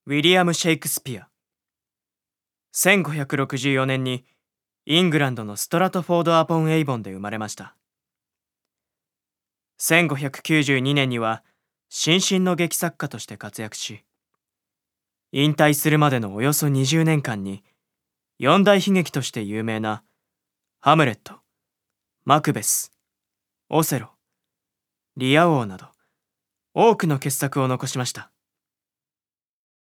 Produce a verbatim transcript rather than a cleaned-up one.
ウィリアム・シェイクスピア。せんごひゃくろくじゅうよねんにイングランドのストラトフォード・アポン・エイボンで生まれました。せんごひゃくきゅうじゅうにねんには新進の劇作家として活躍し、引退するまでのおよそにじゅうねんかんに四大悲劇として有名なハムレット、マクベス、オセロ、リア王など多くの傑作を残しました。